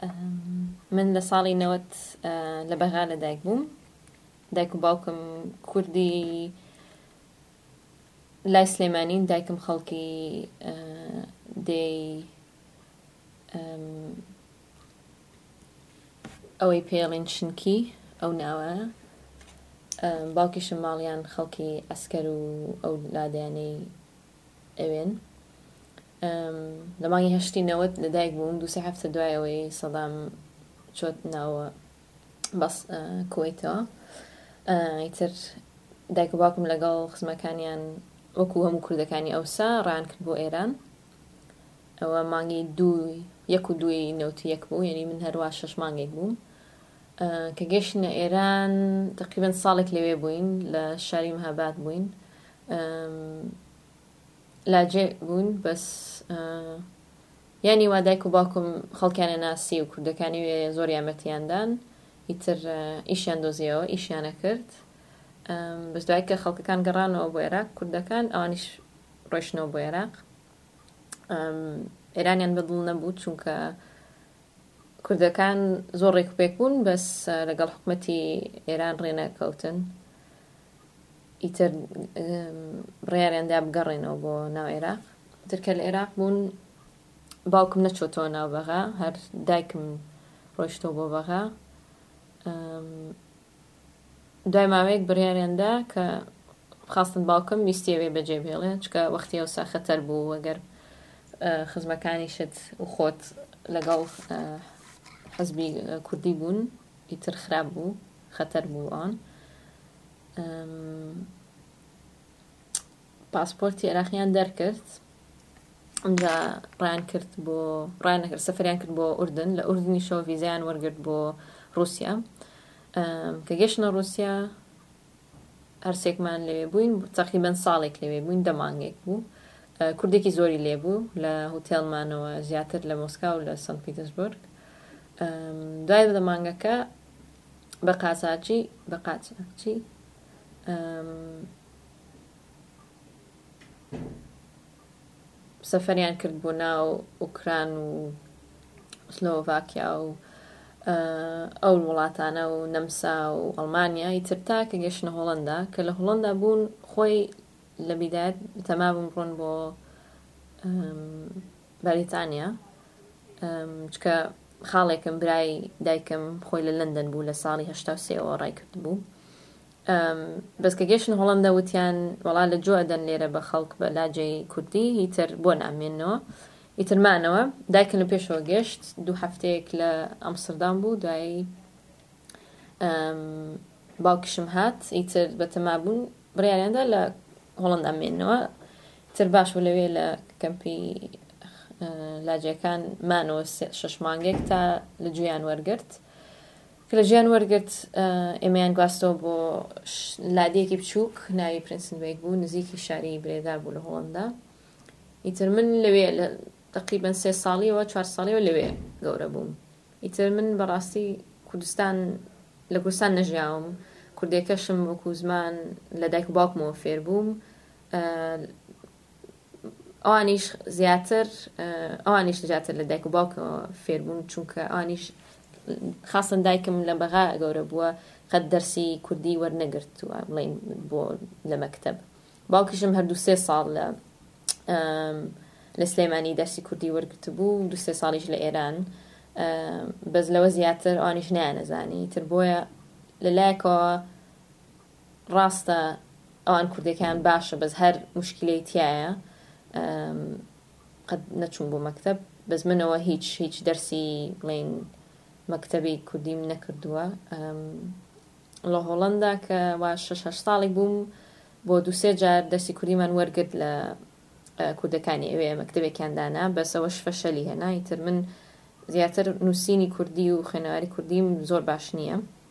من لە ساڵی 90 لە بەغا لەدایک بووم. دایک و باوکم کوردی لای سلێمانین، دایکم خەڵکی دێی ئەوەی پێڵێن شنکی، ئەو ناوە. باوکیشم ماڵیان خەڵکی ئەسکەر و ئەو لادیانەی ئەوێن. لە مانگی 89 لەدایک بووم، 2-3 هەفتە دوای ئەوەی سەدام چۆت ناوە بەس کوێیتەوە. ئیتر دایک و باوکم لەگەڵ خزمەکانیان وەکو هەموو کوردەکانی ئەوسا ڕان کرد بۆ ئێران. ئەوە مانگی 1 بوو، یعنی من هەروە 6 مانگێک بووم کە گەشتنە ئێران. تقریباً ساڵێک لەوێ بووین، لە شاری مەهاباد بووین. لاجێ بوون، بەس یانی وا دایک و باوکم خەڵکیانە ناسی و کوردەکانی وێ زۆر یارمەتیاندان. ئیتر ئیشیان دۆزیەوە، ئیشیانە کرد. بەس دوای کە خەڵکەکان گەڕانەوە بۆ عێراق، کوردەکان ئەوانیش ڕۆیشتنەوە بۆ عێراق. ئێرانیان بەدڵ نەبوو، چونکە کوردەکان زۆر ڕێکوپێک بوون، بەس لەگەڵ حکومەتی ئێران ڕێنەکەوتن. ئیتر ڕێیاریاندا بگەڕێنەوە بۆ ناو عێراق. ئیتر کە لە عێراق بوون، باوکم نەچۆتەوە ناو بەغا، هەر دایکم ڕۆیشتەوە بۆ بەغا. دوای ماوەیەک بڕیاریاندا کە خاستن باوکم ویستیەوێ بەجێ بهێڵێ، چکە وەختی ئەوسا خەتەر بوو، وەگەر خزمەکانیشت و خۆت لەگەڵ حەزبی کوردی بوون، ئیتر خراپ بوو، خەتەر بوو ئەوان. پاسپۆرتی عێراقیان دەرکرد، ئەمجا سەفەریان کرد بۆ ئوردن. لە ئوردنیشەوە ڤیزایان وەرگرت بۆ رووسیا. کە گەشتنە رووسیا هەرسێکمان لەوێ بووین، تقریباً ساڵێک لەوێ بووین، 10 مانگێک بوو. کوردێکی زۆری لێبوو لە هۆتێلمانەوە، زیاتر لە مۆسکا و لە سنت پیترسبورگ. دوای 10 مانگەکە بە قاچاقی سەفەریان کرد بۆ ناو ئوکران و سلۆڤاکیا و ئەو وڵاتانە و نەمسا و ئەڵمانیا. ئیتر تا کە گەشتنە هۆڵەندا، کە لە هۆڵەندا بوون، خۆی لە بیدایەت تەما بوون بڕۆن بۆ بەریتانیا، چکە خاڵێکم برای دایکم خۆی لە لەندەن بوو، لە ساڵی 83ەوە ڕای کرد بوو. بەس کە گەشتن هۆڵەندا وتیان وەڵا لە جۆ ئەدەن لێرە بە خەڵک بە لاجەی کوردی، ئیتر بۆ نامێنەوە. ئیتر مانەوە، دایکم لە پێشەوە گەشت، 2 هەفتەیەک لە ئەمستردام بوو. دوایی باوکیشم هات، ئیتر بەتەما بوون، بڕیاریاندا لە هۆڵەندا مێنەوە. ئیتر باشە لەوێ لە کەمپی لاجەکان مانەوە 6 مانگێک تا لە گوێیان وەرگرت. کە لە گوێیان وەرگرت، ئێمەیان گواستەوە بۆ لادێکی بچووک ناوی پرنسنوێک بوو، نزیکی شاری برێدار بوو لە هۆڵەندا. ئیتر من لەوێ تقریباً 3 ساڵیەوە 4 ساڵیەوە لەوێ گەورە بووم. ئیتر من بەڕاستی لە کوردستان نەژیاوم، کوردێکەشم وەکو زمان لە دایک و باوکمەوە فێر بووم. ئەوانیش زیاتر لە دایک و باوکەوە فێر بووم، چونکە ئەوانیش خاصن دایکم لە بەغا گەورە بووە، قەت دەرسی کوردی وەرنەگرتووە بڵێن بۆ لە مەکتەب. باوکیشم هەر 2-3 ساڵ لە سلێمانی دەرسی کوردی وەرگرت بوو، 2-3 ساڵیش لە ئێران. بەس لەوە زیاتر ئەوانیش نایانەزانی. تر بۆیە لەلایەکەوە ڕاستە ئەوان کوردەکان باشە، بەس هەر موشکلەی تایە قەت نەچوون بۆ مەکتەب. بەس منەوە هیچ دەرسی بڵێن مەکتەبی کوردیم نەکردووە. لە هۆڵەندا کە 6 ساڵێک بووم، بۆ 2-3 جار دەرسی کوردیمان وەرگرت لە کوردەکانی ئەوێ مەکتەبێکیان دانا، بەس ئەوەش فەشەلی هێنا. ئیتر من زیاتر نووسینی کوردی و خوێنەواری کوردیم زۆر باش نییە.